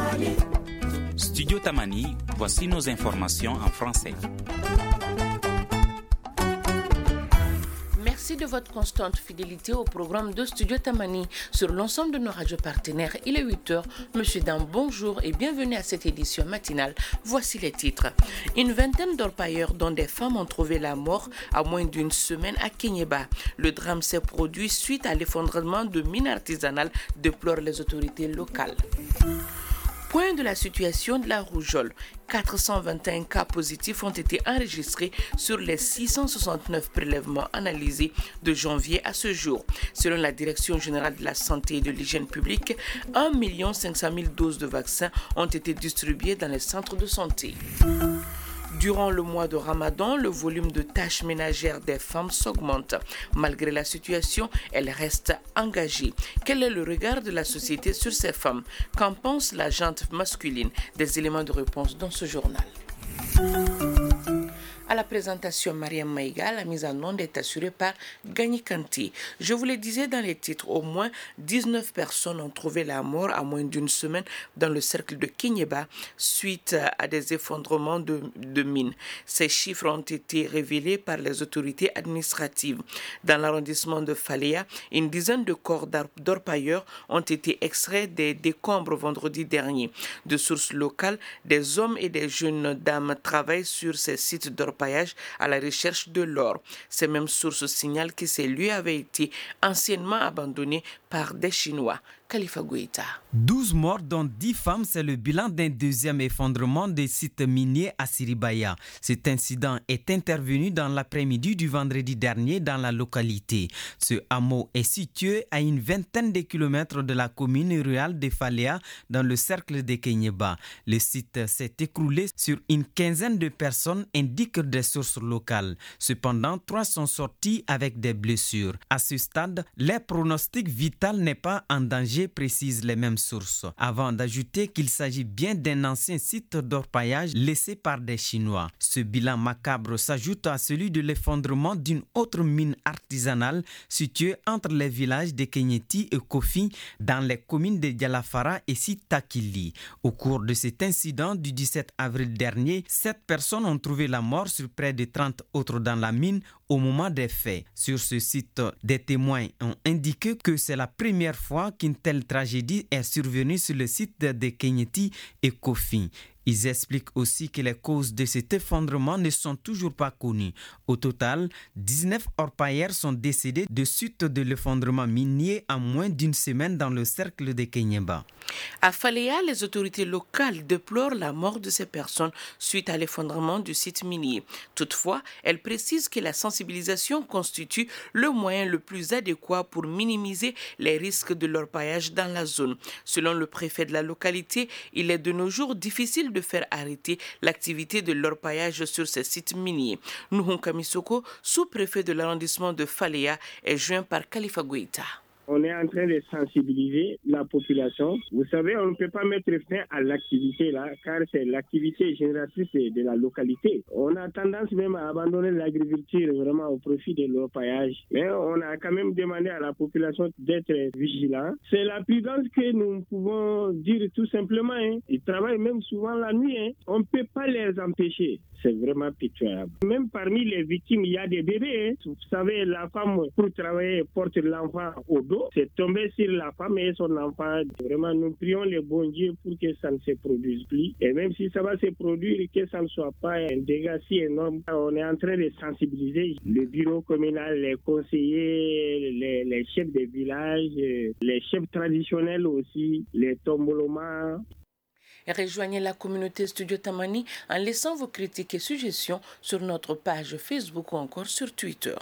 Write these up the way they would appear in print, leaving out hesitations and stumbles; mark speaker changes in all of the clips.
Speaker 1: Studio Tamani, voici nos informations en français.
Speaker 2: Merci de votre constante fidélité au programme de Studio Tamani sur l'ensemble de nos radios partenaires. Il est 8h. Monsieur Dam, bonjour et bienvenue à cette édition matinale. Voici les titres. Une vingtaine d'orpailleurs dont des femmes ont trouvé la mort à moins d'une semaine à Kéniéba. Le drame s'est produit suite à l'effondrement de mines artisanales, déplorent les autorités locales. Point de la situation de la rougeole. 421 cas positifs ont été enregistrés sur les 669 prélèvements analysés de janvier à ce jour. Selon la Direction générale de la santé et de l'hygiène publique, 1 500 000 doses de vaccins ont été distribuées dans les centres de santé. Durant le mois de Ramadan, le volume de tâches ménagères des femmes s'augmente. Malgré la situation, elles restent engagées. Quel est le regard de la société sur ces femmes? Qu'en pense la gente masculine? Des éléments de réponse dans ce journal. À la présentation, Mariam Maïga, la mise en onde est assurée par Gagny Kanti. Je vous le disais dans les titres, au moins 19 personnes ont trouvé la mort à moins d'une semaine dans le cercle de Kéniéba suite à des effondrements de mines. Ces chiffres ont été révélés par les autorités administratives. Dans l'arrondissement de Faléa, une dizaine de corps d'orpailleurs ont été extraits des décombres vendredi dernier. De sources locales, des hommes et des jeunes dames travaillent sur ces sites d'orpailleurs à la recherche de l'or. Ces mêmes sources signalent que ces lieux avaient été anciennement abandonnés par des Chinois. Khalifa Gouita.
Speaker 3: 12 morts dont 10 femmes, c'est le bilan d'un deuxième effondrement des sites miniers à Siribaya. Cet incident est intervenu dans l'après-midi du vendredi dernier dans la localité. Ce hameau est situé à une vingtaine de kilomètres de la commune rurale de Faléa dans le cercle de Kéniéba. Le site s'est écroulé sur une quinzaine de personnes, indiquent des sources locales. Cependant, 3 sont sortis avec des blessures. À ce stade, leur pronostic vital n'est pas en danger, précisent les mêmes sources, avant d'ajouter qu'il s'agit bien d'un ancien site d'orpaillage laissé par des Chinois. Ce bilan macabre s'ajoute à celui de l'effondrement d'une autre mine artisanale située entre les villages de Kenyeti et Kofi dans les communes de Dialafara et Sitakili. Au cours de cet incident du 17 avril dernier, 7 personnes ont trouvé la mort sur près de 30 autres dans la mine au moment des faits. Sur ce site, des témoins ont indiqué que c'est la première fois qu'une telle tragédie est survenue sur le site de Kenyeti et Kofi. Ils expliquent aussi que les causes de cet effondrement ne sont toujours pas connues. Au total, 19 orpailleurs sont décédés de suite de l'effondrement minier en moins d'une semaine dans le cercle de Kéniéba.
Speaker 2: À Faléa, les autorités locales déplorent la mort de ces personnes suite à l'effondrement du site minier. Toutefois, elles précisent que la sensibilisation constitue le moyen le plus adéquat pour minimiser les risques de l'orpaillage dans la zone. Selon le préfet de la localité, il est de nos jours difficile de faire arrêter l'activité de l'orpaillage sur ces sites miniers. Nuhun Kamisoko, sous-préfet de l'arrondissement de Faléa, est joint par Khalifa Gouita.
Speaker 4: On est en train de sensibiliser la population. Vous savez, on ne peut pas mettre fin à l'activité là, car c'est l'activité génératrice de la localité. On a tendance même à abandonner l'agriculture vraiment au profit de l'orpaillage. Mais on a quand même demandé à la population d'être vigilant. C'est la prudence que nous pouvons dire tout simplement. Ils travaillent même souvent la nuit. On ne peut pas les empêcher. C'est vraiment pitoyable. Même parmi les victimes, il y a des bébés. Vous savez, la femme, pour travailler, porte l'enfant au dos. C'est tombé sur la femme et son enfant. Vraiment, nous prions le bon Dieu pour que ça ne se produise plus. Et même si ça va se produire, que ça ne soit pas un dégât si énorme. On est en train de sensibiliser le bureau communal, les conseillers, les chefs des villages, les chefs traditionnels aussi, les tombolomas.
Speaker 2: Rejoignez la communauté Studio Tamani en laissant vos critiques et suggestions sur notre page Facebook ou encore sur Twitter.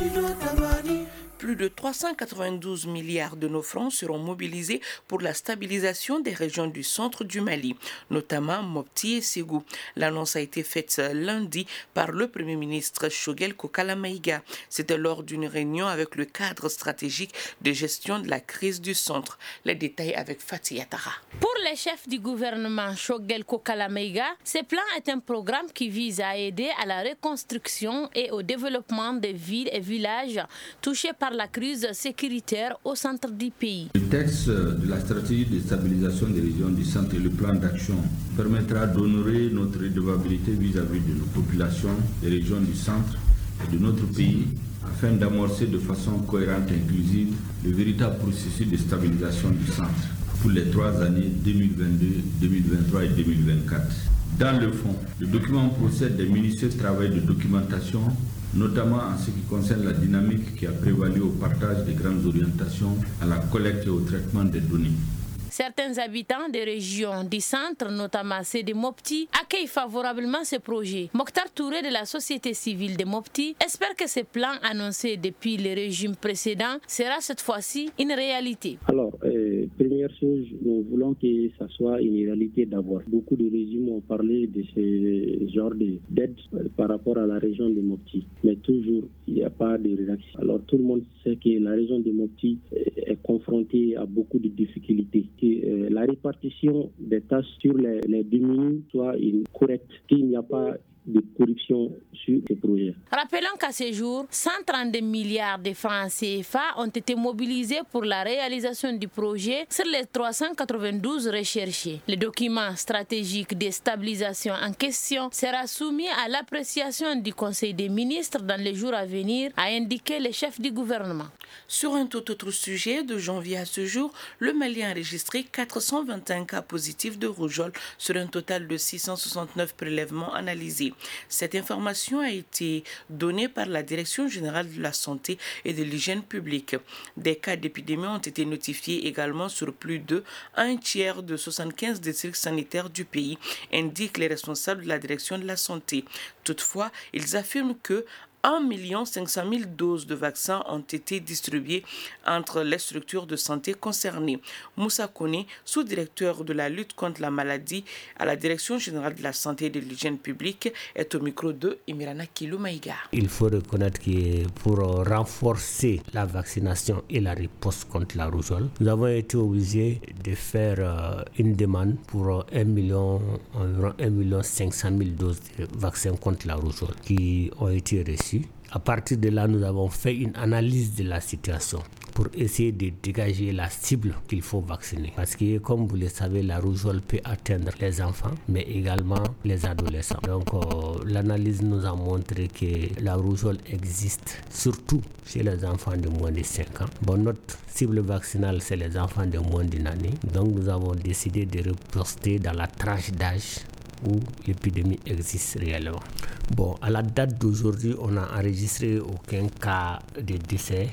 Speaker 2: Plus de 392 milliards de nos francs seront mobilisés pour la stabilisation des régions du centre du Mali, notamment Mopti et Ségou. L'annonce a été faite lundi par le Premier ministre Choguel Kokala Maïga. C'était lors d'une réunion avec le cadre stratégique de gestion de la crise du centre. Les détails avec Fatih Atara.
Speaker 5: Pour les chefs du gouvernement Choguel Kokala Maïga, ce plan est un programme qui vise à aider à la reconstruction et au développement des villes et villages touchés par par la crise sécuritaire au centre du pays.
Speaker 6: Le texte de la stratégie de stabilisation des régions du centre et le plan d'action permettra d'honorer notre redevabilité vis-à-vis de nos populations des régions du centre et de notre pays afin d'amorcer de façon cohérente et inclusive le véritable processus de stabilisation du centre pour les 3 années 2022, 2023 et 2024. Dans le fond, le document procède des minutieux travaux de documentation, notamment en ce qui concerne la dynamique qui a prévalu au partage des grandes orientations, à la collecte et au traitement des données.
Speaker 5: Certains habitants des régions du centre, notamment ceux de Mopti, accueillent favorablement ce projet. Mokhtar Touré de la société civile de Mopti espère que ce plan annoncé depuis le régime précédent sera cette fois-ci une réalité.
Speaker 7: Alors, première chose, nous voulons que ça soit une réalité d'abord. Beaucoup de régimes ont parlé de ce genre d'aide par rapport à la région de Mopti, mais toujours il n'y a pas de réaction. Alors tout le monde sait que la région de Mopti est confrontée à beaucoup de difficultés. Que la répartition des tâches sur les domaines soit correcte, qu'il n'y a pas de corruption sur ces projets.
Speaker 5: Rappelons qu'à ce jour, 132 milliards de francs CFA ont été mobilisés pour la réalisation du projet sur les 392 recherchés. Le document stratégique de stabilisation en question sera soumis à l'appréciation du Conseil des ministres dans les jours à venir, a indiqué le chef du gouvernement.
Speaker 2: Sur un tout autre sujet, de janvier à ce jour, le Mali a enregistré 421 cas positifs de rougeole sur un total de 669 prélèvements analysés. Cette information a été donnée par la Direction générale de la santé et de l'hygiène publique. Des cas d'épidémie ont été notifiés également sur plus de un tiers de 75 districts sanitaires du pays, indiquent les responsables de la Direction de la santé. Toutefois, ils affirment que 1 500 000 doses de vaccins ont été distribuées entre les structures de santé concernées. Moussa Kone, sous-directeur de la lutte contre la maladie à la Direction générale de la santé et de l'hygiène publique, est au micro de Imirana Kiloumaïga.
Speaker 8: Il faut reconnaître que pour renforcer la vaccination et la riposte contre la rougeole, nous avons été obligés de faire une demande pour environ 1 500 000 doses de vaccins contre la rougeole qui ont été reçues. À partir de là, nous avons fait une analyse de la situation pour essayer de dégager la cible qu'il faut vacciner. Parce que, comme vous le savez, la rougeole peut atteindre les enfants, mais également les adolescents. Donc, l'analyse nous a montré que la rougeole existe, surtout chez les enfants de moins de 5 ans. Bon, notre cible vaccinale, c'est les enfants de moins d'une année. Donc, nous avons décidé de riposter dans la tranche d'âge où l'épidémie existe réellement. Bon, à la date d'aujourd'hui, on n'a enregistré aucun cas de décès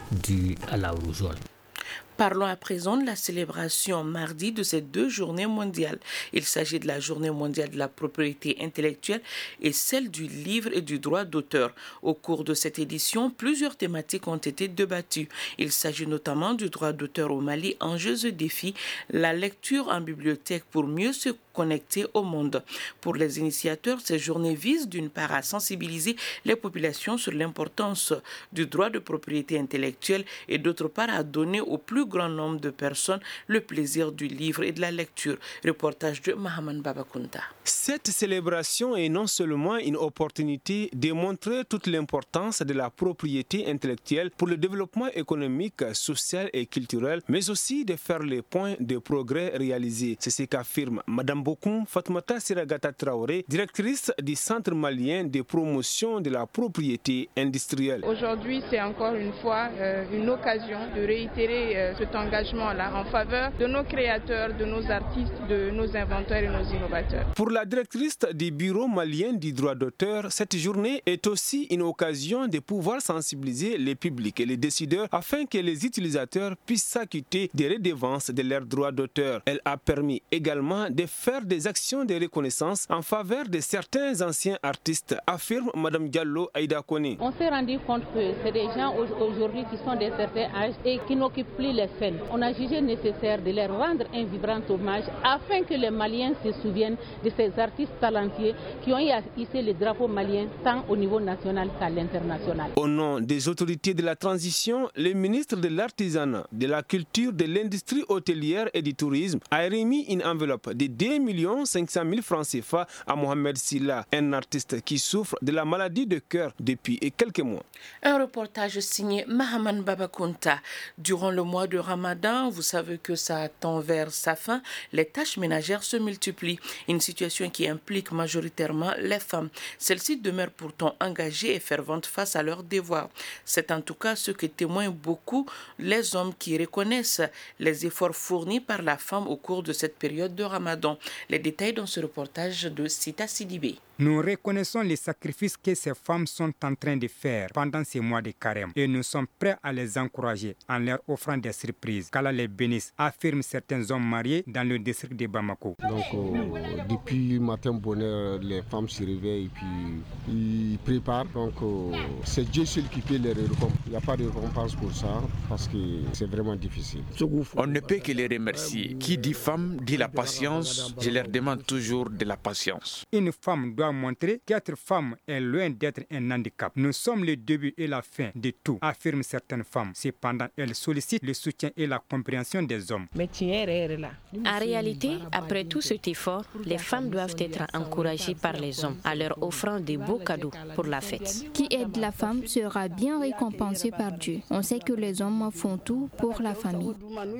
Speaker 8: dû à la rougeole.
Speaker 2: Parlons à présent de la célébration mardi de ces 2 journées mondiales. Il s'agit de la journée mondiale de la propriété intellectuelle et celle du livre et du droit d'auteur. Au cours de cette édition, plusieurs thématiques ont été débattues. Il s'agit notamment du droit d'auteur au Mali, enjeux et défis, la lecture en bibliothèque pour mieux se connecter au monde. Pour les initiateurs, ces journées visent d'une part à sensibiliser les populations sur l'importance du droit de propriété intellectuelle et d'autre part à donner au plus grand nombre de personnes le plaisir du livre et de la lecture. Reportage de Mahaman Babakounta.
Speaker 9: Cette célébration est non seulement une opportunité de montrer toute l'importance de la propriété intellectuelle pour le développement économique, social et culturel, mais aussi de faire les points de progrès réalisés. C'est ce qu'affirme Madame Bokoum Fatmata Siragata Traoré, directrice du Centre malien de promotion de la propriété industrielle.
Speaker 10: Aujourd'hui, c'est encore une fois une occasion de réitérer cet engagement-là en faveur de nos créateurs, de nos artistes, de nos inventeurs et nos innovateurs.
Speaker 9: Pour la directrice du Bureau malien du droit d'auteur, cette journée est aussi une occasion de pouvoir sensibiliser les publics et les décideurs afin que les utilisateurs puissent s'acquitter des redevances de leurs droits d'auteur. Elle a permis également de faire des actions de reconnaissance en faveur de certains anciens artistes, affirme Mme Diallo Aïda Kone.
Speaker 11: On s'est rendu compte que c'est des gens aujourd'hui qui sont de certains âges et qui n'occupent plus les saine. On a jugé nécessaire de leur rendre un vibrant hommage afin que les Maliens se souviennent de ces artistes talentueux qui ont hissé le drapeau malien tant au niveau national qu'à l'international.
Speaker 9: Au nom des autorités de la transition, le ministre de l'Artisanat, de la Culture, de l'Industrie hôtelière et du Tourisme a remis une enveloppe de 2 500 000 francs CFA à Mohamed Silla, un artiste qui souffre de la maladie de cœur depuis quelques mois.
Speaker 2: Un reportage signé Mahaman Babakunta. Durant le mois de Ramadan, vous savez que ça tend vers sa fin, les tâches ménagères se multiplient. Une situation qui implique majoritairement les femmes. Celles-ci demeurent pourtant engagées et ferventes face à leurs devoirs. C'est en tout cas ce que témoignent beaucoup les hommes qui reconnaissent les efforts fournis par la femme au cours de cette période de Ramadan. Les détails dans ce reportage de Sita Sidibé.
Speaker 12: Nous reconnaissons les sacrifices que ces femmes sont en train de faire pendant ces mois de carême et nous sommes prêts à les encourager en leur offrant des surprises. Qu'Allah les bénisse, affirment certains hommes mariés dans le district de Bamako.
Speaker 13: Donc depuis matin bonheur, les femmes se réveillent et puis ils préparent. Donc c'est Dieu seul qui peut les récompenser. Il n'y a pas de récompense pour ça parce que c'est vraiment difficile.
Speaker 14: On ne peut que les remercier. Qui dit femme dit la patience. Je leur demande toujours de la patience.
Speaker 12: Une femme doit montrer qu'être femme est loin d'être un handicap. Nous sommes le début et la fin de tout, affirment certaines femmes. Cependant, elles sollicitent le soutien et la compréhension des hommes.
Speaker 15: En réalité, après tout cet effort, les femmes doivent être encouragées par les hommes en leur offrant de beaux cadeaux pour la fête.
Speaker 16: Qui aide la femme sera bien récompensé par Dieu. On sait que les hommes font tout pour la famille.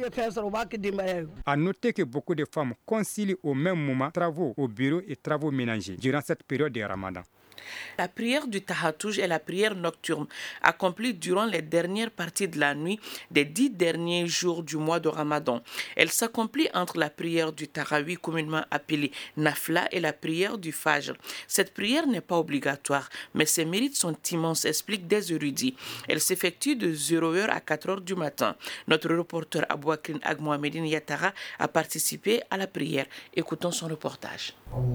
Speaker 12: À noter que beaucoup de femmes concilient au même moment travaux au bureau et travaux ménagers durant cette période de Ramadan.
Speaker 2: La prière du Tahatouj est la prière nocturne, accomplie durant les dernières parties de la nuit des 10 derniers jours du mois de Ramadan. Elle s'accomplit entre la prière du Tarawi, communément appelée Nafla, et la prière du Fajr. Cette prière n'est pas obligatoire, mais ses mérites sont immenses, expliquent des érudits. Elle s'effectue de 0h à 4h du matin. Notre reporter Abouakrin Agmohamedine Yatara a participé à la prière. Écoutons son reportage.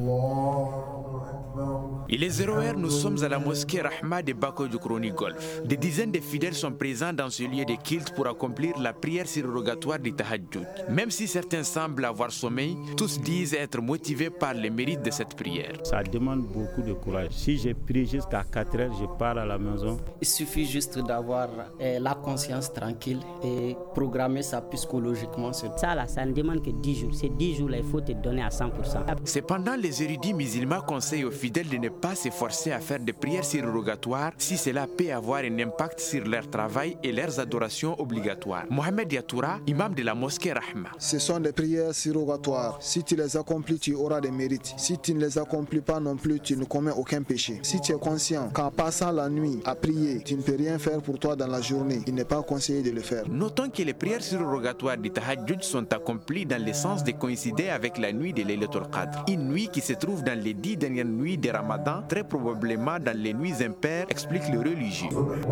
Speaker 14: Il est 0h, nous sommes à la mosquée Rahma de Bako du Kroni Golf. Des dizaines de fidèles sont présents dans ce lieu de culte pour accomplir la prière surrogatoire du Tahajjud. Même si certains semblent avoir sommeil, tous disent être motivés par les mérites de cette prière.
Speaker 17: Ça demande beaucoup de courage. Si j'ai prié jusqu'à 4h, je pars à la maison.
Speaker 18: Il suffit juste d'avoir la conscience tranquille et programmer ça psychologiquement.
Speaker 15: Ça ne demande que 10 jours. Ces 10 jours-là, il faut te donner à 100%.
Speaker 14: Cependant, les érudits musulmans conseillent aux fidèles de ne pas s'efforcer à faire des prières surrogatoires si cela peut avoir un impact sur leur travail et leurs adorations obligatoires. Mohamed Yatoura, imam de la mosquée Rahma.
Speaker 19: Ce sont des prières surrogatoires. Si tu les accomplis, tu auras des mérites. Si tu ne les accomplis pas non plus, tu ne commets aucun péché. Si tu es conscient qu'en passant la nuit à prier, tu ne peux rien faire pour toi dans la journée, il n'est pas conseillé de le faire.
Speaker 14: Notons que les prières surrogatoires du Tahajjud sont accomplies dans le sens de coïncider avec la nuit de Laylatul Qadr. Une nuit qui se trouve dans les 10 dernières nuits de Ramadan, très probablement dans les nuits impaires, explique le religieux.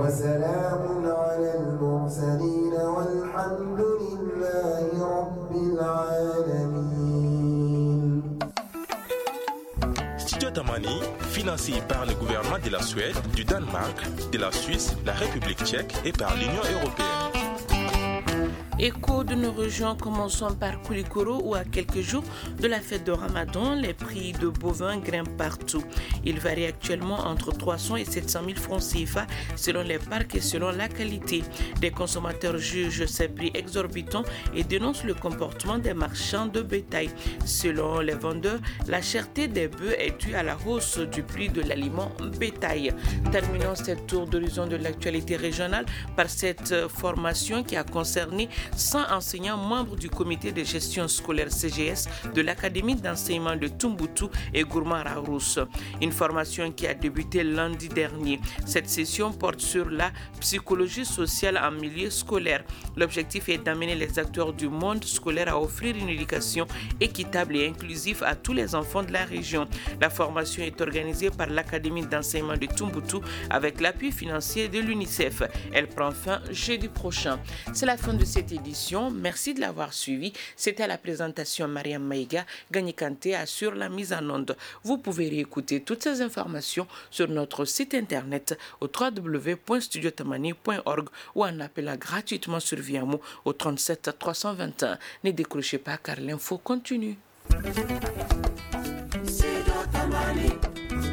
Speaker 20: Studio Tamani, financé par le gouvernement de la Suède, du Danemark, de la Suisse, la République tchèque et par l'Union européenne.
Speaker 2: Écho de nos régions, commençons par Koulikoro où à quelques jours de la fête de Ramadan, les prix de bovins grimpent partout. Ils varient actuellement entre 300 et 700 000 francs CFA selon les parcs et selon la qualité. Des consommateurs jugent ces prix exorbitants et dénoncent le comportement des marchands de bétail. Selon les vendeurs, la cherté des bœufs est due à la hausse du prix de l'aliment bétail. Terminons cette tour d'horizon de l'actualité régionale par cette formation qui a concerné 100 enseignants membres du comité de gestion scolaire CGS de l'Académie d'enseignement de Tumboutu et Gourmand-Rousse. Une formation qui a débuté lundi dernier. Cette session porte sur la psychologie sociale en milieu scolaire. L'objectif est d'amener les acteurs du monde scolaire à offrir une éducation équitable et inclusive à tous les enfants de la région. La formation est organisée par l'Académie d'enseignement de Tumboutu avec l'appui financier de l'UNICEF. Elle prend fin jeudi prochain. C'est la fin de cette édition. édition. Merci de l'avoir suivi. C'était à la présentation Mariam Maïga. Gagné Kanté assure la mise en onde. Vous pouvez réécouter toutes ces informations sur notre site internet au www.studiotamani.org ou en appelant gratuitement sur Viamo au 37 321. Ne décrochez pas car l'info continue.